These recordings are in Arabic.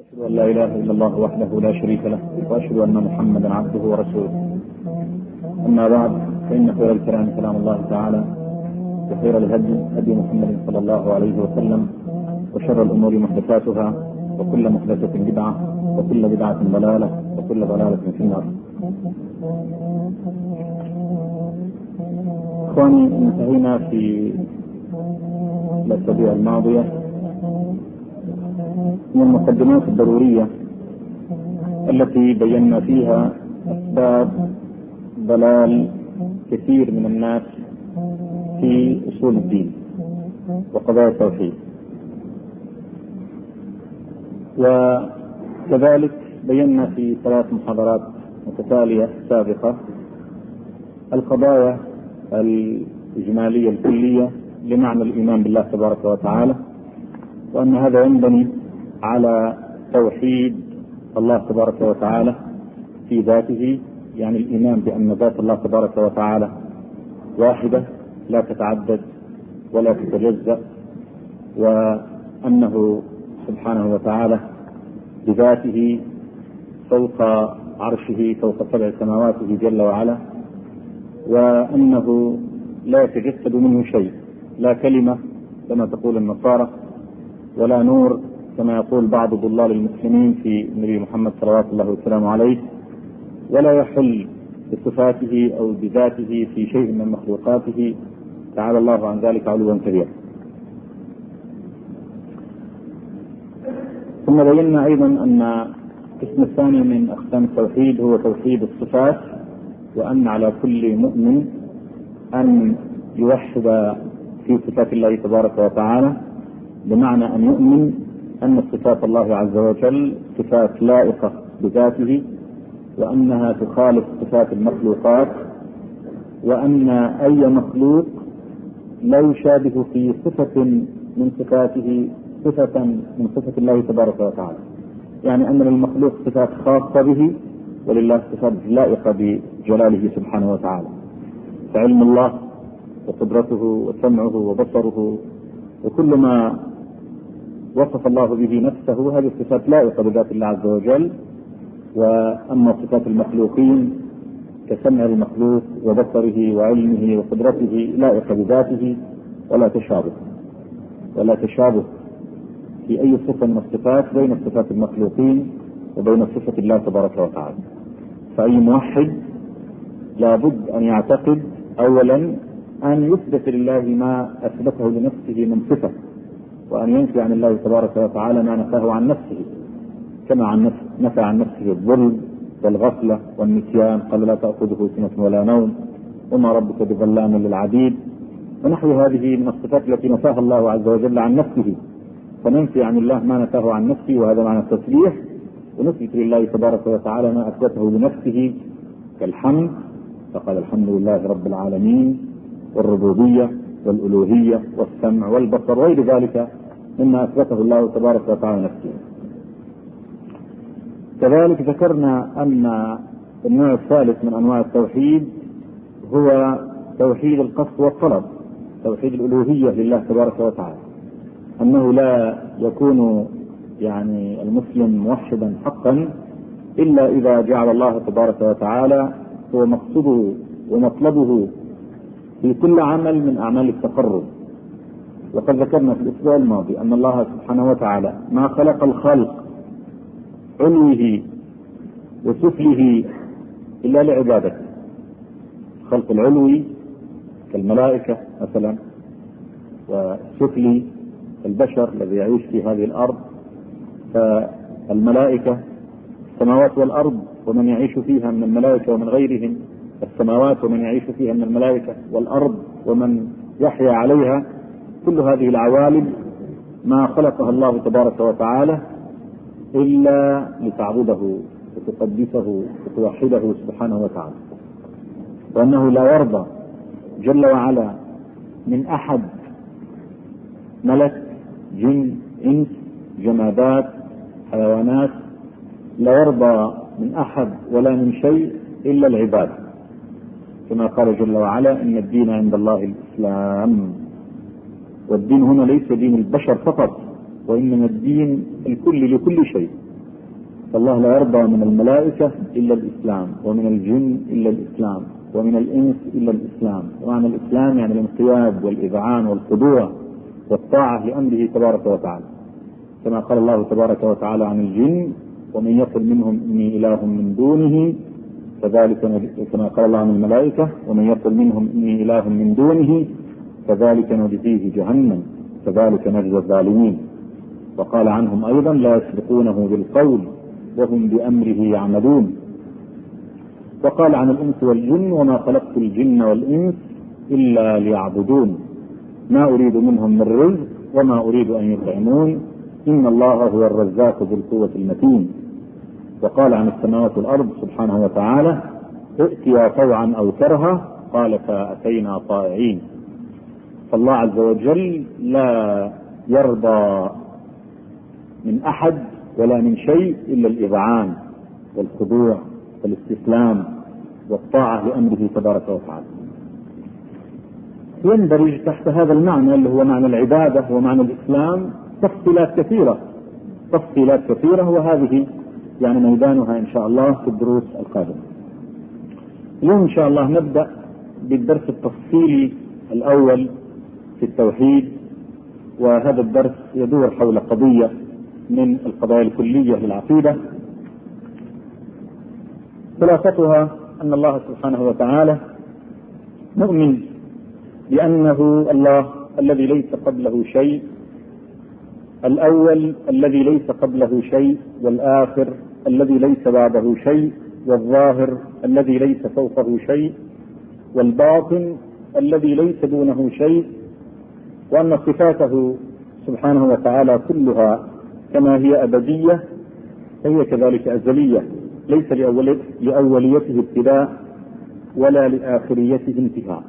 أشهد أن لا إله إلا الله وحده لا شريك له، وأشهد أن محمدا عبده ورسوله. أما بعد، فإن خير الكلام كلام الله تعالى، وخير الهدي هدي محمد صلى الله عليه وسلم، وشر الأمور محدثاتها، وكل محدثة بدعة، وكل بدعة ضلالة، وكل ضلالة في النار. إخواني، انتهينا في الأسابيع الماضية من المقدمات الضرورية التي بينا فيها أسباب ضلال كثير من الناس في أصول الدين وقضايا التوحيد، وكذلك بينا في 3 محاضرات متتالية سابقة القضايا الإجمالية الكلية لمعنى الإيمان بالله تبارك وتعالى، وأن هذا ينبني على توحيد الله تبارك وتعالى في ذاته، يعني الإيمان بأن ذات الله تبارك وتعالى واحدة لا تتعدد ولا تتجزأ، وأنه سبحانه وتعالى بذاته فوق عرشه، فوق 7 سماواته جل وعلا، وأنه لا يتجسد منه شيء، لا كلمة كما تقول النصارى، ولا نور كما يقول بعض ضلال المسلمين في النبي محمد صلوات الله وسلامه عليه، ولا يحل بصفاته أو بذاته في شيء من مخلوقاته، تعالى الله عن ذلك علوا كبيرا. ثم بينا أيضا أن القسم الثاني من أقسام التوحيد هو توحيد الصفات، وأن على كل مؤمن أن يوحد في صفات الله تبارك وتعالى، بمعنى أن يؤمن أن صفات الله عز وجل صفات لائقة بذاته، وأنها تخالف صفات المخلوقات، وأن أي مخلوق لا يشابه في صفة من صفاته صفة من صفة الله تبارك وتعالى، يعني أن للمخلوق صفات خاصة به، ولله صفات لائقة بجلاله سبحانه وتعالى. فعلم الله وقدرته وسمعه وبصره وكل ما وصف الله به نفسه هذه الصفات لائقة بذات الله عز وجل، وأما صفات المخلوقين كسمع المخلوق وبصره وعلمه وقدرته لائقة بذاته، ولا تشابه في أي صفة من الصفات بين صفات المخلوقين وبين صفة الله تبارك وتعالى. فأي موحد لابد أن يعتقد أولا أن يثبت لله ما أثبته لنفسه من صفة، وأن ينفي عن الله تبارك وتعالى ما نفاه عن نفسه، كما نفى عن نفسه الظلم والغفلة والنسيان، قال لا تأخذه سنة ولا نوم، وما ربك بظلام للعبيد، ونحو هذه من الصفات التي نفاها الله عز وجل عن نفسه. فننفي عن الله ما نفاه عن نفسه، وهذا معنى التسبيح، ونثبت لله تبارك وتعالى ما أثبته لنفسه كالحمد، فقال الحمد لله رب العالمين، والربوبية والألوهية والسمع والبصر وغير ذلك مما أثبته الله تبارك وتعالى نفسه. كذلك ذكرنا أن النوع الثالث من أنواع التوحيد هو توحيد القصد والطلب، توحيد الألوهية لله تبارك وتعالى، أنه لا يكون يعني المسلم موحدا حقا إلا إذا جعل الله تبارك وتعالى هو مقصده ومطلبه في كل عمل من أعمال التقرب. وقد ذكرنا في الأسبوع الماضي أن الله سبحانه وتعالى ما خلق الخلق علوه وسفله إلا لعبادته. خلق العلوي كالملائكة مثلا، والسفلي البشر الذي يعيش في هذه الأرض، فالملائكة السماوات والأرض ومن يعيش فيها من الملائكة ومن غيرهم، السماوات ومن يعيش فيها من الملائكة، والأرض ومن يحيا عليها، كل هذه العوالم ما خلقها الله تبارك وتعالى إلا لتعبده وتقدسه وتوحده سبحانه وتعالى، وأنه لا يرضى جل وعلا من أحد ملك، جن، إنس، جمادات، حيوانات، لا يرضى من أحد ولا من شيء إلا العباد، كما قال جل وعلا إن الدين عند الله الإسلام. والدين هنا ليس دين البشر فقط، وإنما الدين الكل لكل شيء، فالله لا يرضى من الملائكة إلا الإسلام، ومن الجن إلا الإسلام، ومن الإنس إلا الإسلام. ومعنى الإسلام يعني الانقياد والإذعان والخضوع والطاعة لأمره تبارك وتعالى، كما قال الله تبارك وتعالى عن الجن: ومن يقل منهم إني إله من دونه فذلك كما قال الله عن الملائكة: ومن يقل منهم إني إله من دونه فذلك نجزيه جهنم كذلك نجزي الظالمين. وقال عنهم أيضا: لا يسبقونه بالقول وهم بأمره يعملون. وقال عن الإنس والجن: وما خلقت الجن والإنس إلا ليعبدون ما أريد منهم من رزق وما أريد أن يطعمون إن الله هو الرزاق ذو القوة المتين. وقال عن السماوات والأرض سبحانه وتعالى: ائتيا طوعا أو كرها قال فأتينا طائعين. فالله عز وجل لا يرضى من أحد ولا من شيء إلا الإذعان والخضوع والاستسلام والطاعة لأمره تبارك وتعالى. يندرج تحت هذا المعنى اللي هو معنى العبادة ومعنى الإسلام تفصيلات كثيرة، وهذه يعني ميدانها إن شاء الله في الدروس القادمة. اليوم إن شاء الله نبدأ بالدرس التفصيلي الأول في التوحيد، وهذا الدرس يدور حول قضية من القضايا الكلية للعقيدة. خلاصتها أن الله سبحانه وتعالى نؤمن بأنه الله الذي ليس قبله شيء، الأول الذي ليس قبله شيء، والآخر الذي ليس بعده شيء، والظاهر الذي ليس فوقه شيء، والباطن الذي ليس دونه شيء، وأن صفاته سبحانه وتعالى كلها كما هي أبدية فهي كذلك أزلية، ليس لأوليته ابتداء ولا لآخريته انتهاء.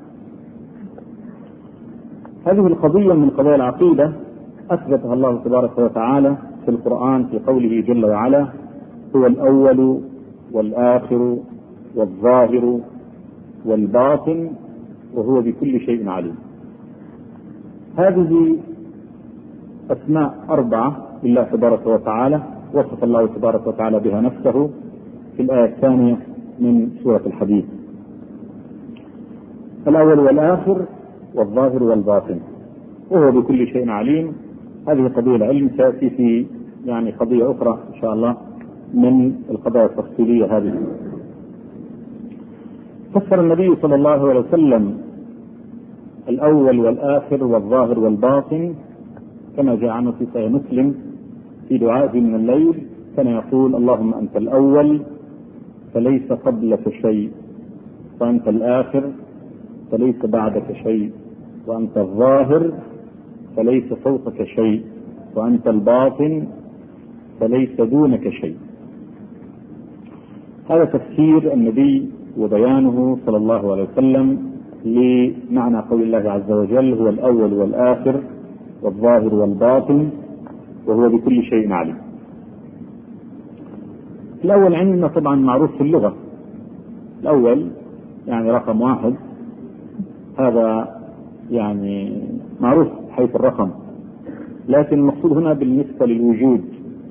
هذه القضية من قضايا العقيدة أثبتها الله تبارك وتعالى في القرآن في قوله جل وعلا: هو الأول والآخر والظاهر والباطن وهو بكل شيء عليم. هذه أسماء 4 لله تبارك وتعالى وصف الله تبارك وتعالى بها نفسه في الآية الثانية من سورة الحديد: الأول والآخر والظاهر والباطن وهو بكل شيء عليم. هذه قضية العلم تأتي في يعني قضية أخرى إن شاء الله من القضايا التفصيلية هذه. فسر النبي صلى الله عليه وسلم الأول والآخر والظاهر والباطن كما جاء عنه في صحيح مسلم في دعائه من الليل، كان يقول: اللهم أنت الأول فليس قبلك شيء، وأنت الآخر فليس بعدك شيء، وأنت الظاهر فليس فوقك شيء، وأنت الباطن فليس دونك شيء. هذا تفسير النبي وبيانه صلى الله عليه وسلم لمعنى قول الله عز وجل: هو الأول والآخر والظاهر والباطن وهو بكل شيء عليم. الأول عندنا طبعا معروف في اللغة، الأول يعني رقم 1، هذا يعني معروف حيث الرقم، لكن المقصود هنا بالنسبة للوجود.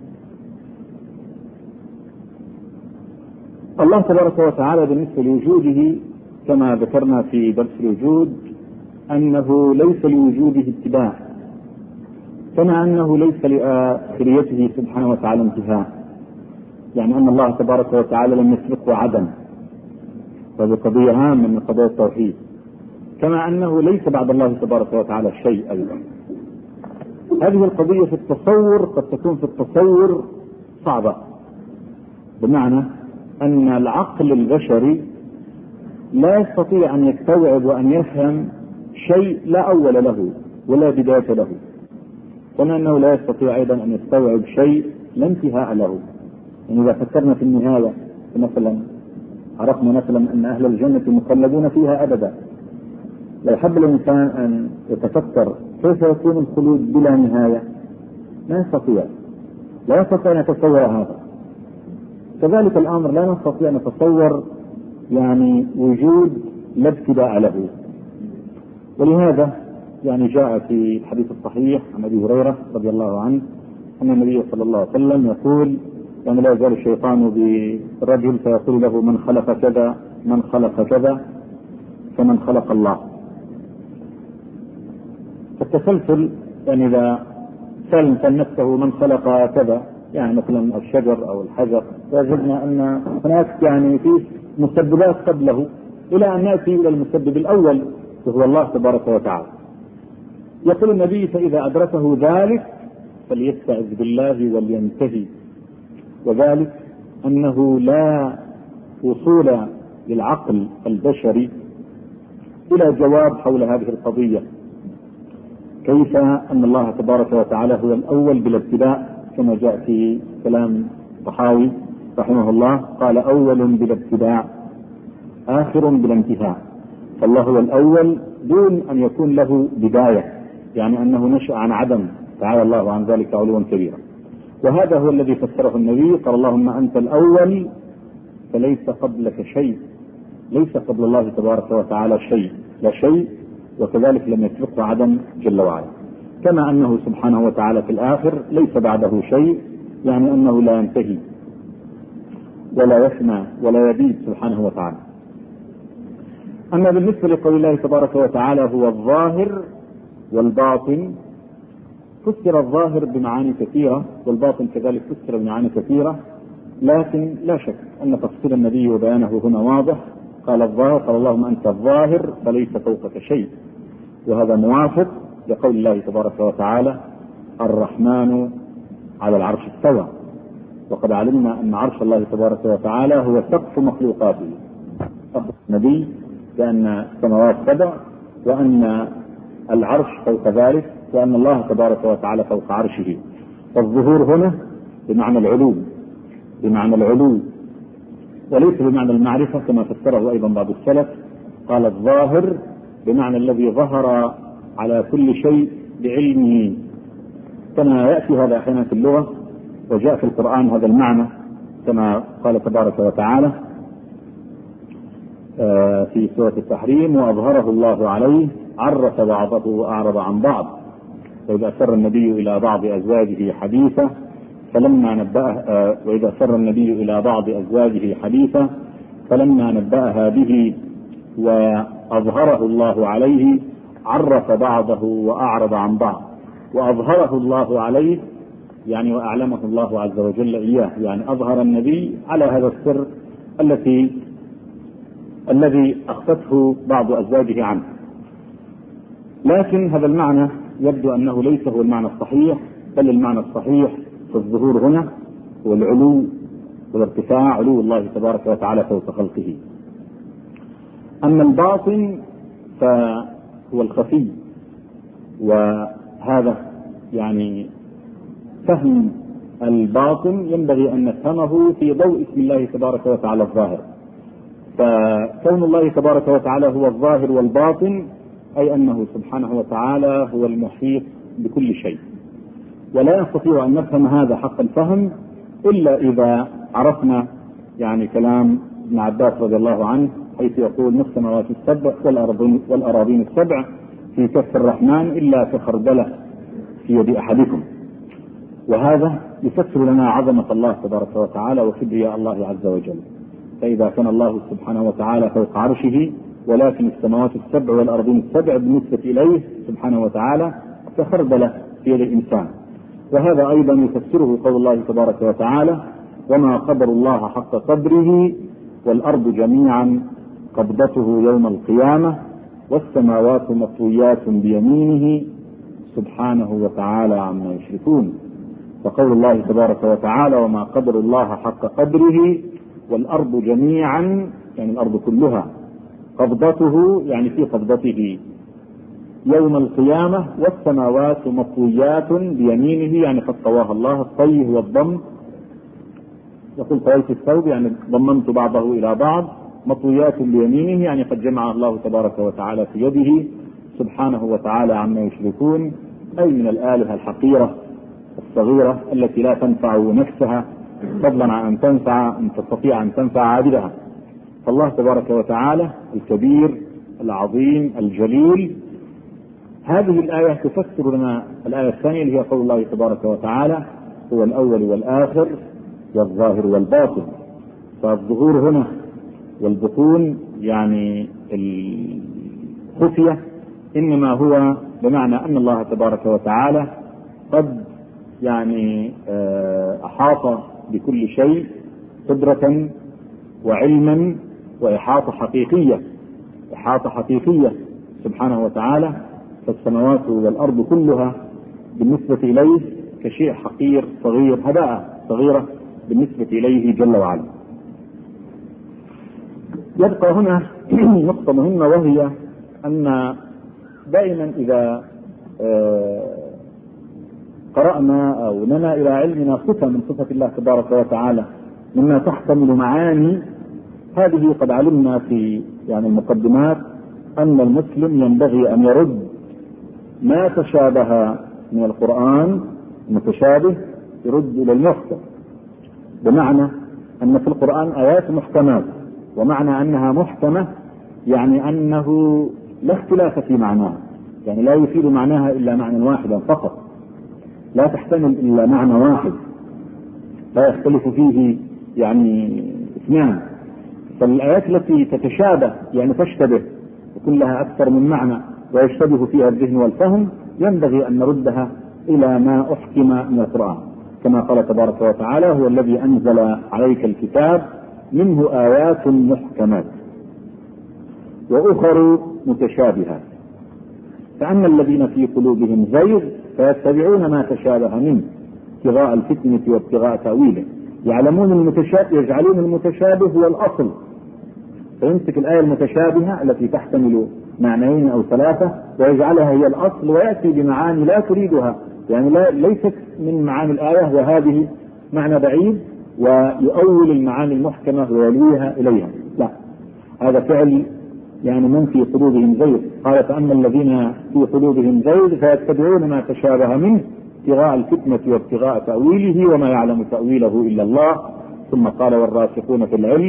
الله تبارك وتعالى بالنسبة لوجوده كما ذكرنا في درس الوجود أنه ليس لوجوده ابتداء، كما أنه ليس لآخريته سبحانه وتعالى انتهاء، يعني أن الله تبارك وتعالى لم يسبقه عدم، وهذه قضية هامة من قضايا التوحيد. كما أنه ليس بعد الله تبارك وتعالى شيء أيضا. هذه القضية في التصور قد تكون في التصور صعبة، بمعنى أن العقل البشري لا يستطيع أن يستوعب وأن يفهم شيء لا أول له ولا بداية له، كما أنه لا يستطيع أيضا أن يستوعب شيء لا انتهاء له. يعني إذا فكرنا في النهاية مثلا عرفنا مثلا أن أهل الجنة مخلدون فيها أبدا، لو حب الإنسان أن يتفكر كيف يكون الخلود بلا نهاية لا يستطيع أن يتصور هذا. كذلك الأمر لا نستطيع أن نتصور يعني وجود لا ابتداء له. ولهذا يعني جاء في الحديث الصحيح عن أبي هريرة رضي الله عنه أن النبي صلى الله عليه وسلم يقول: يعني لا يزال الشيطان بالرجل فيقول له من خلق كذا من خلق كذا فمن خلق الله. التسلسل يعني إذا سأل نفسه من خلق كذا، يعني مثلا الشجر أو الحجر، وجدنا أن هناك يعني في مسببات قبله إلى أن نأتي إلى المسبب الأول وهو الله تبارك وتعالى. يقول النبي فإذا أدركه ذلك فليستعذ بالله ولينتهي، وذلك أنه لا وصول للعقل البشري إلى جواب حول هذه القضية، كيف أن الله تبارك وتعالى هو الأول بلا ابتداء، كما جاء في كلام الطحاوي رحمه الله قال أول بلا ابتداء آخر بلا انتهاء، فالله هو الأول دون أن يكون له بداية، يعني أنه نشأ عن عدم، تعالى الله عن ذلك علوا كبيرا. وهذا هو الذي فسره النبي، قال اللهم أنت الأول فليس قبلك شيء، ليس قبل الله تبارك وتعالى شيء، لا شيء، وكذلك لم يسبقه عدم جل وعلا. كما أنه سبحانه وتعالى في الآخر ليس بعده شيء، يعني أنه لا ينتهي ولا يفنى ولا يبيد سبحانه وتعالى. أما بالنسبة لقول الله تبارك وتعالى هو الظاهر والباطن، فسر الظاهر بمعاني كثيرة والباطن كذلك فسر بمعاني كثيرة، لكن لا شك أن تفصيل النبي وبيانه هنا واضح. قال الظاهر، قال اللهم أنت الظاهر فليس فوقك شيء، وهذا موافق لقول الله تبارك وتعالى الرحمن على العرش استوى، وقد علمنا أن عرش الله تبارك وتعالى هو سقف مخلوقاته. أخبر النبي بأن السماوات سبع، وأن العرش فوق ذلك، وأن الله تبارك وتعالى فوق عرشه. فالظهور هنا بمعنى العلو، بمعنى العلو وليس بمعنى المعرفة كما فسره أيضا بعض السلف، قال الظاهر بمعنى الذي ظهر على كل شيء بعلمه، كما يأتي هذا أحيانا في اللغة، وجاء في القرآن هذا المعنى كما قال تبارك وتعالى في سورة التحريم وأظهره الله عليه عرف بعضه وأعرض عن بعض، وإذا سر النبي إلى بعض أزواجه حديثا فلما نبأها، وإذا سر النبي إلى بعض أزواجه حديثا فلما نبأها به وأظهره الله عليه عرف بعضه وأعرض عن بعض. وأظهره الله عليه يعني وأعلمه الله عز وجل إياه، يعني أظهر النبي على هذا السر الذي أخفته بعض أزواجه عنه. لكن هذا المعنى يبدو أنه ليس هو المعنى الصحيح، بل المعنى الصحيح في الظهور هنا هو العلو والارتفاع، علو الله تبارك وتعالى فوق خلقه. أما الباطن فهو الخفي، وهذا يعني فهم الباطن ينبغي أن نفهمه في ضوء اسم الله تبارك وتعالى الظاهر. فكون الله تبارك وتعالى هو الظاهر والباطن أي أنه سبحانه وتعالى هو المحيط بكل شيء، ولا نستطيع أن نفهم هذا حق الفهم إلا إذا عرفنا يعني كلام ابن عباس رضي الله عنه حيث يقول ما السماوات السبع والأراضين السبع في كف الرحمن إلا كخردلة في يد أحدكم. وهذا يفسر لنا عظمة الله تبارك وتعالى وكبرياء الله عز وجل. فإذا كان الله سبحانه وتعالى فوق عرشه، ولكن السماوات السبع والأرضين السبع بالنسبة إليه سبحانه وتعالى كخردلة في يد الإنسان. وهذا أيضا يفسره قول الله تبارك وتعالى وما قدر الله حق قدره والأرض جميعا قبضته يوم القيامة والسماوات مطويات بيمينه سبحانه وتعالى عما يشركون. فقول الله تبارك وتعالى وما قدر الله حق قدره والأرض جميعا يعني الأرض كلها قبضته يعني في قبضته يوم القيامة والسماوات مطويات بيمينه يعني قد طواها الله. الطي هو الضم، يقول طويت الثوب يعني ضممت بعضه إلى بعض، مطويات بيمينه يعني قد جمع الله تبارك وتعالى في يده سبحانه وتعالى عما يشركون، أي من الآلهة الحقيرة الصغيرة التي لا تنفع نفسها فضلا عن أن تستطيع أن تنفع عابدها. فالله تبارك وتعالى الكبير العظيم الجليل. هذه الآية تفسر لنا الآية الثانية اللي هي قول الله تبارك وتعالى هو الأول والآخر والظاهر والباطن. فالظهور هنا والبطون يعني الخفية إنما هو بمعنى أن الله تبارك وتعالى قد يعني أحاط بكل شيء قدرة وعلما وإحاطة حقيقية سبحانه وتعالى. فالسماوات والأرض كلها بالنسبة إليه كشيء حقير صغير، هباء صغيرة بالنسبة إليه جل وعلا. يبقى هنا نقطة مهمة، وهي أن دائما إذا قرأنا أو لنا إلى علمنا صفة من صفة الله تبارك وتعالى مما تحتمل معاني، هذه قد علمنا في يعني المقدمات أن المسلم ينبغي أن يرد ما تشابه من القرآن المتشابه، يرد إلى المحكم، بمعنى أن في القرآن آيات محكمات، ومعنى أنها محكمة يعني أنه لا اختلاف في معناها، يعني لا يفيد معناها إلا معنى واحدا فقط، لا تحتمل إلا معنى واحد، لا يختلف فيه يعني اثنان. فالآيات التي تتشابه يعني تشتبه وكل لها أكثر من معنى ويشتبه فيها الذهن والفهم، ينبغي أن نردها إلى ما أحكم من القرآن، كما قال تبارك وتعالى: هو الذي أنزل عليك الكتاب منه آيات محكمات وأخر متشابهات، فأما الذين في قلوبهم زيغ فيتبعون ما تشابه منه ابتغاء الفتنة وابتغاء تأويله. يعلمون المتشابه، يجعلون المتشابه هو الأصل، فيمسك الآية المتشابهة التي تحتمل معنيين أو ثلاثة ويجعلها هي الأصل، ويأتي بمعاني لا تريدها، يعني ليست من معاني الآية وهذه معنى بعيد، ويؤول المعاني المحكمة ويلويها إليها. لا، هذا فعل يعني من في قلوبهم زيغ. قال: فأما الذين في قلوبهم زيغ فيتبعون ما تشابه منه ابتغاء الفتنة وابتغاء تأويله وما يعلم تأويله إلا الله. ثم قال: والراسخون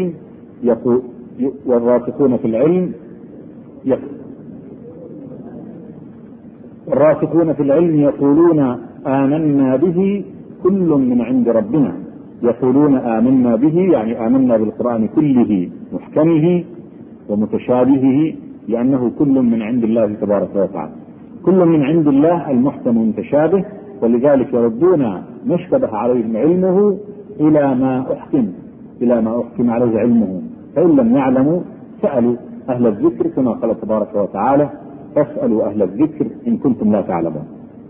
في العلم يقولون آمنا به كل من عند ربنا. يقولون آمنا به يعني آمنا بالقرآن كله محكمه ومتشابهه، لأنه كل من عند الله تبارك وتعالى، كل من عند الله المحكم المتشابه، ولذلك يردون ما اشتبه عليهم علمه إلى ما أحكم عليه علمه، فإن لم يعلموا سألوا أهل الذكر، كما قال تبارك وتعالى: فاسألوا أهل الذكر إن كنتم لا تعلمون.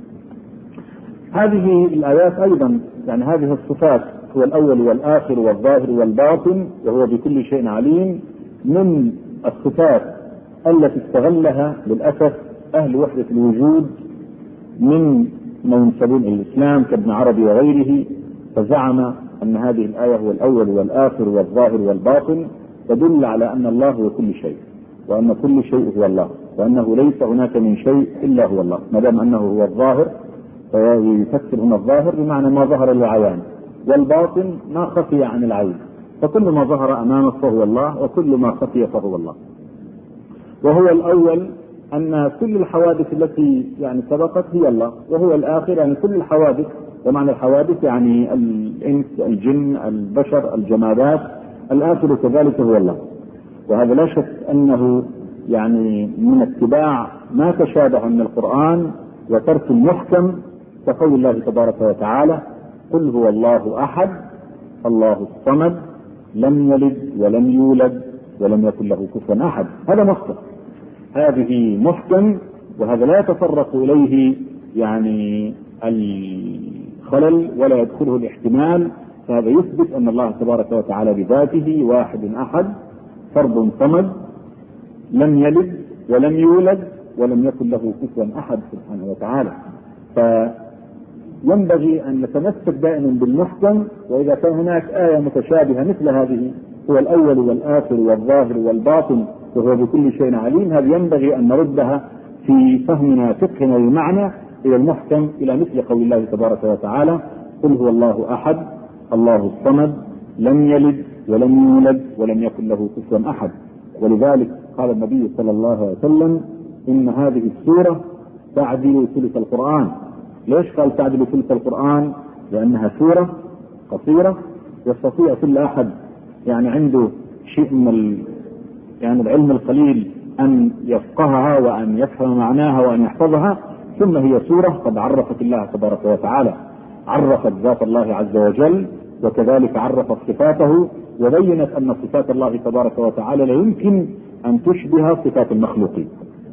هذه الآيات أيضا يعني هذه الصفات، هو الأول والآخر والظاهر والباطن وهو بكل شيء عليم، من الصفات التي استغلها للأسف أهل وحدة الوجود من ينسبون إلى الإسلام كابن عربي وغيره، فزعم أن هذه الآية هو الأول والآخر والظاهر والباطن تدل على أن الله هو كل شيء، وأن كل شيء هو الله، وأنه ليس هناك من شيء إلا هو الله، ما دام أنه هو الظاهر فيفسر هنا الظاهر بمعنى ما ظهر للعيان، والباطن ما خفي عن العين، فكل ما ظهر أمامك فهو الله، وكل ما خفي فهو الله. وهو الأول أن كل الحوادث التي يعني سبقت هي الله، وهو الآخر يعني كل الحوادث، ومعنى الحوادث يعني الإنس الجن البشر الجمادات، الآخر كذلك هو الله. وهذا لا شك أنه يعني من اتباع ما تشابه من القرآن وترك المحكم، كقول الله تبارك وتعالى: قل هو الله أحد الله الصمد لم يلد ولم يولد ولم يكن له كفوا أحد. هذا محكم، هذه محكم، وهذا لا يتطرق إليه يعني الخلل ولا يدخله الاحتمال، فهذا يثبت أن الله تبارك وتعالى بذاته واحد أحد فرد صمد لم يلد ولم يولد ولم يكن له كفوا أحد سبحانه وتعالى. فينبغي أن نتمسك دائما بالمحكم، وإذا كان هناك آية متشابهة مثل هذه هو الأول والآخر والظاهر والباطن وهو بكل شيء عليم، هذا ينبغي أن نردها في فهمنا فقهنا للمعنى إلى المحكم، إلى مثل قول الله تبارك وتعالى: قل هو الله أحد الله الصمد لم يلد ولم يولد ولم يكن له كفوا أحد. ولذلك قال النبي صلى الله عليه وسلم: إن هذه السورة تعدل ثلث القرآن. ليش قال تعدل ثلث القرآن؟ لأنها سورة قصيرة يستطيع كل أحد يعني عنده شيء من يعني العلم القليل أن يفقهها وأن يفهم معناها وأن يحفظها. ثم هي سورة قد عرفت الله تبارك وتعالى، عرفت ذات الله عز وجل، وكذلك عرفت صفاته، وبينت أن صفات الله تبارك وتعالى لا يمكن أن تشبه صفات المخلوقين.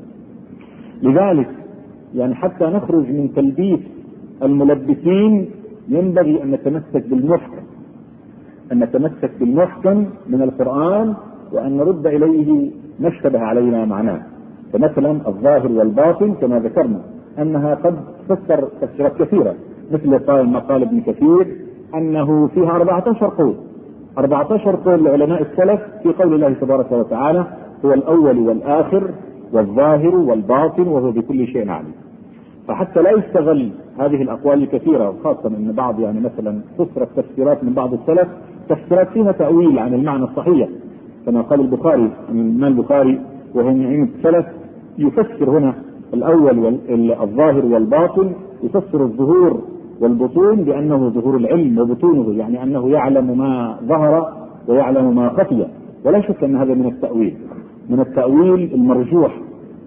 لذلك يعني حتى نخرج من تلبيس الملبسين ينبغي أن نتمسك بالمحكم، أن نتمسك بالمحكم من القرآن، وأن نرد إليه ما اشتبه علينا معناه. فمثلا الظاهر والباطن كما ذكرنا أنها قد تفسر تفسيرات كثيرة، مثل ما قال ابن كثير أنه فيها 14 قول، 14 قول لعلماء السلف في قول الله تبارك وتعالى هو الأول والآخر والظاهر والباطن وهو بكل شيء عليم. فحتى لا يستغل هذه الأقوال الكثيرة، وخاصة أن بعض يعني مثلا فسرت تفسيرات من بعض السلف تفسيرات فيها تأويل عن المعنى الصحيح، كما قال البخاري الإمام البخاري وهو من أئمة السلف يفسر هنا الأول الظاهر والباطن، يفسر الظهور والبطون بأنه ظهور العلم وبطونه، يعني أنه يعلم ما ظهر ويعلم ما خفي. ولا شك أن هذا من التأويل المرجوح،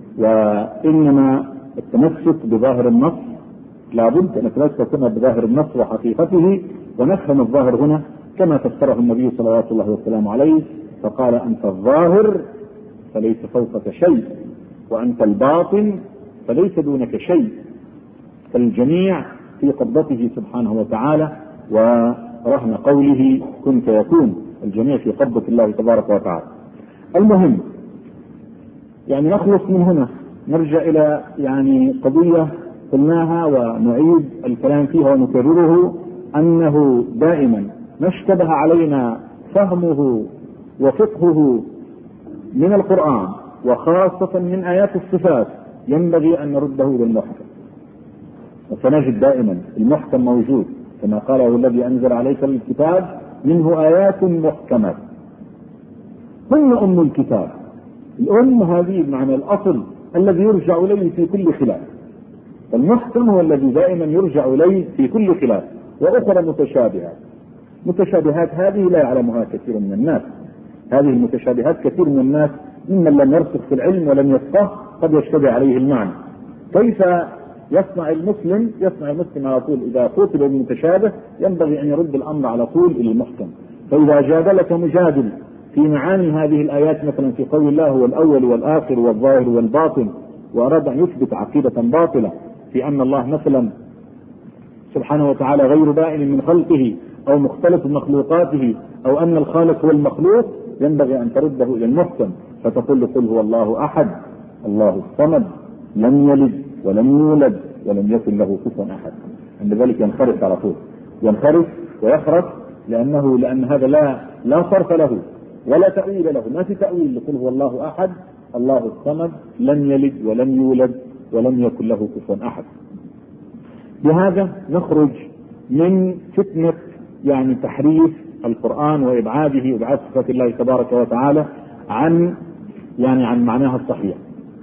وإنما التمسك بظاهر النص لابد أن نتمسك هنا بظاهر النص وحقيقته، ونفهم الظاهر هنا كما فسره النبي صلوات الله وسلامه عليه، فقال أنت الظاهر فليس فوقك شيء، وأنت الباطن فليس دونك شيء، فالجميع في قبضته سبحانه وتعالى، ورهن قوله كن فيكون، الجميع في قبضة الله تبارك وتعالى. المهم يعني نخلص من هنا، نرجع إلى يعني قضية قلناها ونعيد الكلام فيها ونكرره، أنه دائما ما اشتبه علينا فهمه وفقهه من القرآن وخاصة من آيات الصفات ينبغي أن نرده للمحكم، وسنجد دائما المحكم موجود كما قاله الذي أنزل عليك الكتاب منه آيات محكمات هن أم الكتاب. الأم هذه بمعنى الأصل الذي يرجع إليه في كل خلاف، المحكم هو الذي دائما يرجع إليه في كل خلاف. وأخرى متشابهات هذه لا يعلمها كثير من الناس، هذه المتشابهات كثير من الناس ممن لم يرسخ في العلم ولم يفقه قد يشتبه عليه المعنى. كيف يصنع المسلم على طول إذا قتل بالمتشابه ينبغي أن يرد الأمر على طول إلى المحكم. فإذا جادلك مجادل في معاني هذه الآيات مثلا في قول الله هو الأول والآخر والظاهر والباطن، وأراد أن يثبت عقيدة باطلة في أن الله مثلا سبحانه وتعالى غير بائن من خلقه أو مختلف مخلوقاته أو أن الخالق هو المخلوق، ينبغي أن ترده إلى المحكم فتقول قل هو الله أحد الله الصمد لم يلد ولم يولد ولم يكن له كفوا أحد. عند ذلك ينخرط على طول، ينخرط ويخرط، لأن هذا لا صرف له ولا تأويل له، ما في تأويل لقل هو الله أحد الله الصمد لم يلد ولم يولد ولم يكن له كفوا أحد. بهذا نخرج من فتنة يعني تحريف القرآن وإبعاد صفات الله تبارك وتعالى عن معناها الصحيح.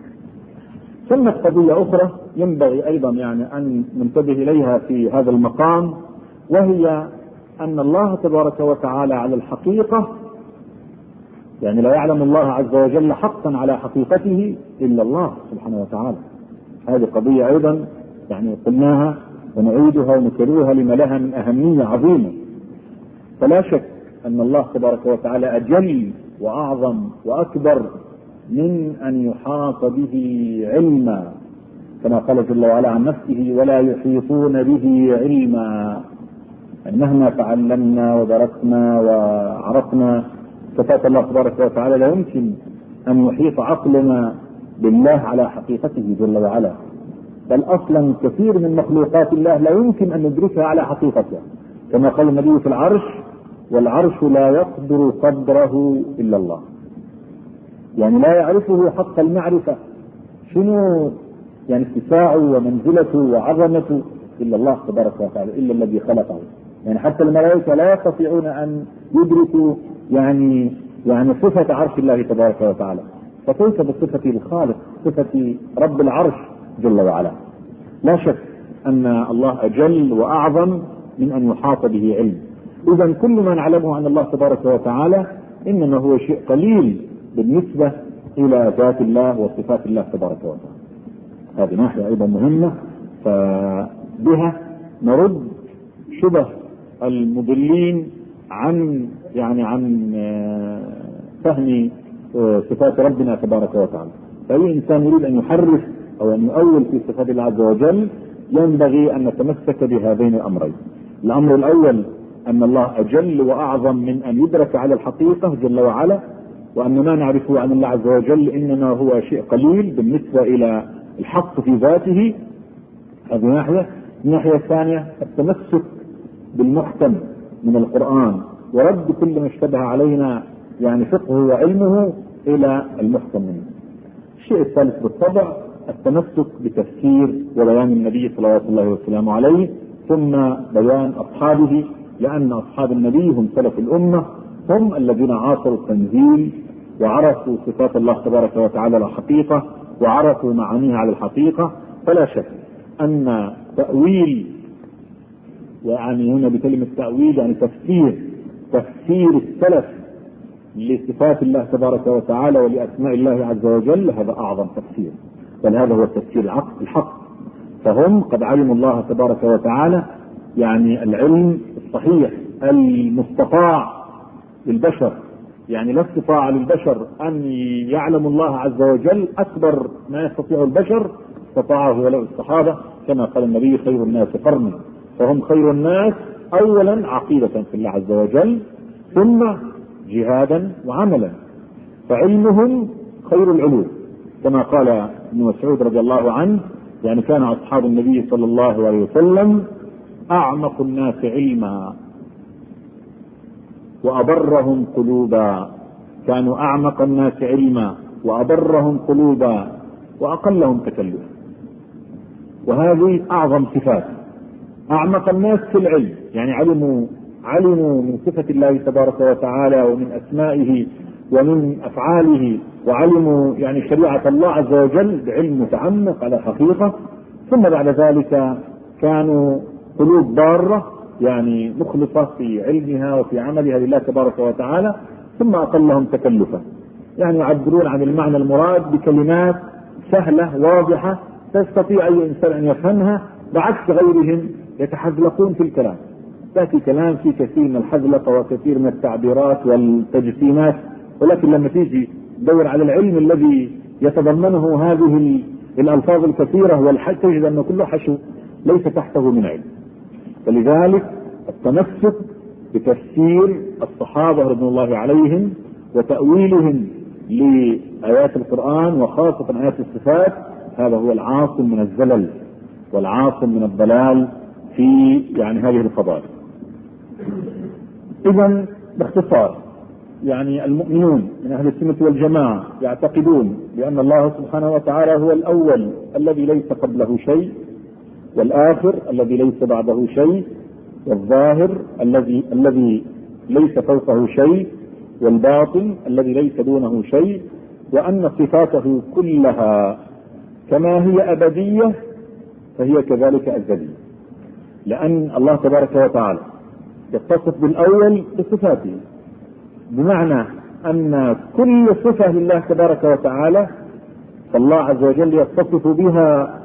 ثم قضية أخرى ينبغي أيضا يعني أن ننتبه إليها في هذا المقام، وهي أن الله تبارك وتعالى على الحقيقة يعني لا يعلم الله عز وجل حقا على حقيقته إلا الله سبحانه وتعالى. هذه قضية أيضا يعني قلناها ونعيدها ونكررها لما لها من أهمية عظيمة. فلا شك أن الله تبارك وتعالى أجل وأعظم وأكبر من أن يحاط به علما، كما قال جل وعلا عن نفسه ولا يحيطون به علما. يعني مهما تعلمنا ودرسنا وعرفنا صفات الله تبارك وتعالى لا يمكن أن يحيط عقلنا بالله على حقيقته جل وعلا، بل أصلا كثير من مخلوقات الله لا يمكن أن ندركها على حقيقتها، كما قال النبي في العرش والعرش لا يقدر قدره إلا الله، يعني لا يعرفه حق المعرفة شنو يعني اتساعه ومنزلته وعظمته إلا الله تبارك وتعالى، إلا الذي خلقه. يعني حتى الملائكة لا يستطيعون أن يدركوا يعني صفة عرش الله تبارك وتعالى، فكيف بصفة الخالق صفة رب العرش جل وعلا؟ لا شك أن الله أجل وأعظم من أن يحاط به علم. إذا كل ما نعلمه عن الله تبارك وتعالى إنما هو شيء قليل بالنسبة إلى ذات الله وصفات الله تبارك وتعالى. هذه ناحية أيضا مهمة، فبها نرد شبه المضلين عن فهم صفات ربنا تبارك وتعالى. فأي إنسان يريد أن يحرف أو أن يؤول في صفات الله عز وجل ينبغي أن نتمسك بهذين الأمرين. الأمر الأول أن الله أجل وأعظم من أن يدرك على الحقيقة جل وعلا، وأن ما نعرفه عن الله عز وجل إنما هو شيء قليل بالنسبة إلى الحق في ذاته. هذه ناحية. الناحية الثانية التمسك بالمحكم من القرآن ورد كل ما اشتبه علينا فقهه وعلمه إلى المحكم منه. الشيء الثالث بالطبع التمسك بتفسير وبيان النبي صلى الله وسلم عليه، ثم بيان أصحابه، لأن أصحاب النبي هم سلف الأمة، هم الذين عاصروا التنزيل وعرفوا صفات الله تبارك وتعالى على الحقيقة وعرفوا معانيها على الحقيقة. فلا شك أن تأويل، هنا بكلمة تأويل تفسير السلف لصفات الله تبارك وتعالى ولأسماء الله عز وجل، هذا أعظم تفسير، بل هذا هو التفسير الحق. فهم قد علموا الله تبارك وتعالى العلم الصحيح المستطاع للبشر. لا استطاع للبشر أن يعلم الله عز وجل أكبر ما يستطيع البشر، استطاعه ولو الصحابة، كما قال النبي خير الناس قرني. فهم خير الناس أولا عقيدة في الله عز وجل، ثم جهادا وعملا، فعلمهم خير العلوم، كما قال ابن مسعود رضي الله عنه كان أصحاب النبي صلى الله عليه وسلم أعمق الناس علما وأبرهم قلوبا. كانوا أعمق الناس علما وأبرهم قلوبا وأقلهم تكلفا. وهذه أعظم صفات. أعمق الناس في العلم، علموا من صفة الله تبارك وتعالى ومن أسمائه ومن أفعاله، وعلموا شريعة الله عز وجل بعلم متعمق على حقيقة. ثم بعد ذلك كانوا قلوب ضارة مخلصة في علمها وفي عملها لله تبارك وتعالى. ثم أقلهم تكلفا، يعبرون عن المعنى المراد بكلمات سهلة واضحة تستطيع أي إنسان أن يفهمها، بعكس غيرهم يتحزلقون في الكلام. تأتي كلام فيه كثير من الحزلقة وكثير من التعبيرات والتجسيمات، ولكن لما تيجي تدور على العلم الذي يتضمنه هذه الألفاظ الكثيرة والحج، تجد أن كله حشو ليس تحته من علم. فلذلك التمسك بتفسير الصحابة رضي الله عليهم وتأويلهم لآيات القرآن وخاصة آيات الصفات، هذا هو العاصم من الزلل والعاصم من الضلال في هذه القضايا. إذن باختصار المؤمنون من أهل السنة والجماعة يعتقدون بأن الله سبحانه وتعالى هو الأول الذي ليس قبله شيء، والآخر الذي ليس بعده شيء، والظاهر الذي ليس فوقه شيء، والباطن الذي ليس دونه شيء، وأن صفاته كلها كما هي أبدية فهي كذلك أزلية. لأن الله تبارك وتعالى يتصف بالأول بصفاته، بمعنى أن كل صفة لله تبارك وتعالى فالله عز وجل يتصف بها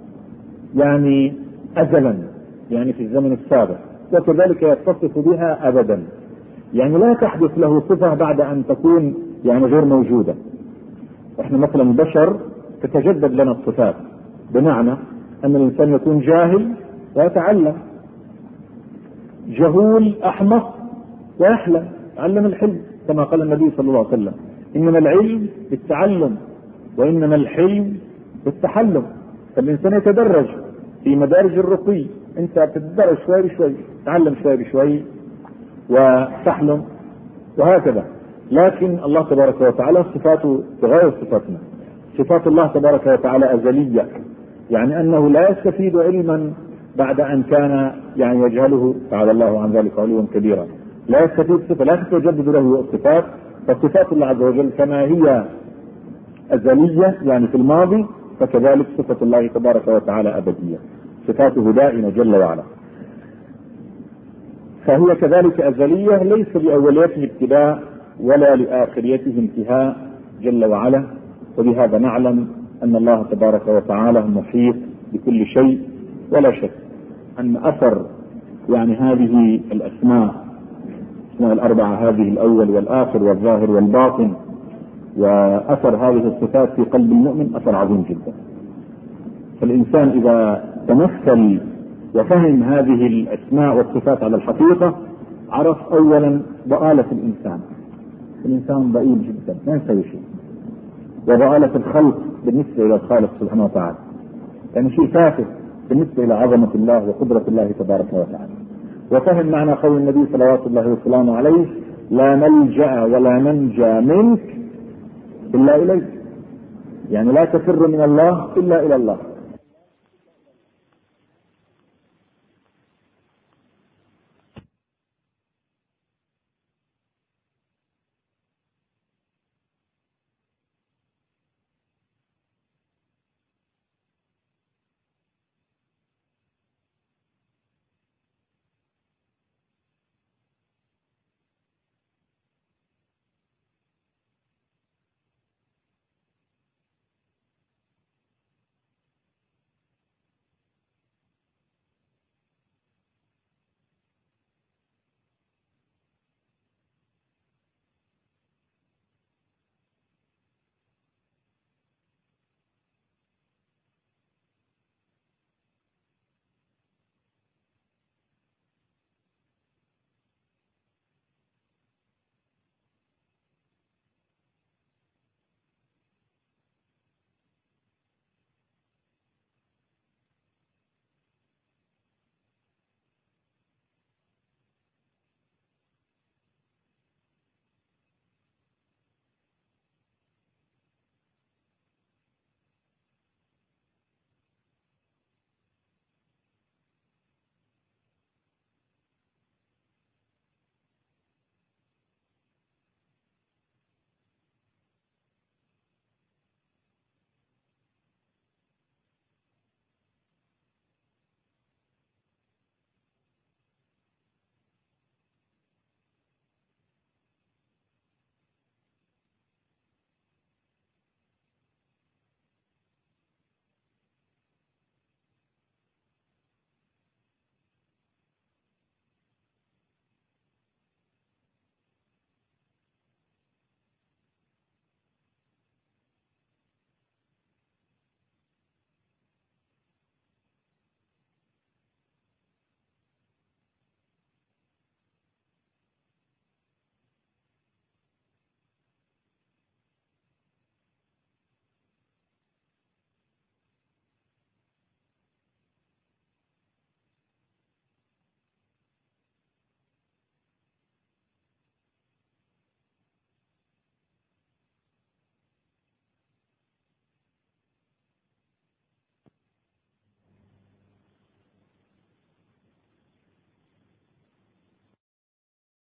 أزلا، في الزمن السابق، وكذلك يتصف بها أبدا. لا تحدث له صفة بعد أن تكون غير موجودة. احنا مثلا البشر تتجدد لنا الصفات، بمعنى أن الإنسان يكون جاهل ويتعلم، جهول أحمق ويحلم، علم الحلم، كما قال النبي صلى الله عليه وسلم إنما العلم بالتعلم وإنما الحلم بالتحلم. فالإنسان يتدرج في مدارج الرقي، أنت تتدرج شوي بشوي، تعلم شوي بشوي وتحلم وهكذا. لكن الله تبارك وتعالى صفاته بغير صفاتنا. صفات الله تبارك وتعالى أزلية، أنه لا يستفيد علما بعد أن كان يجهله، تعالى الله عن ذلك علوا كبيرا. لا يستفيد صفة، لا تتجدد له الصفات. فصفات الله عز وجل كما هي أزلية في الماضي، فكذلك صفة الله تبارك وتعالى أبدية، صفاته دائمة جل وعلا. فهي كذلك أزلية، ليس لأوليته ابتداء ولا لآخريته انتهاء جل وعلا. وبهذا نعلم أن الله تبارك وتعالى محيط بكل شيء. ولا شك أن أثر هذه الأسماء الأربعة، هذه الأول والآخر والظاهر والباطن، وأثر هذه الصفات في قلب المؤمن أثر عظيم جدا. فالإنسان إذا تمثل وفهم هذه الأسماء والصفات على الحقيقة عرف أولا ضآلة الإنسان ضئيل جدا ما يسوي شيء، وضآلة الخلق بالنسبة إلى الخالق سبحانه وتعالى، شيء تافه بالنسبة إلى عظمة الله وقدرة الله تبارك وتعالى. وفهم معنى قول النبي صلوات الله وسلامه عليه: لا ملجأ ولا منجى منك إلا إليك، لا تفر من الله إلا إلى الله.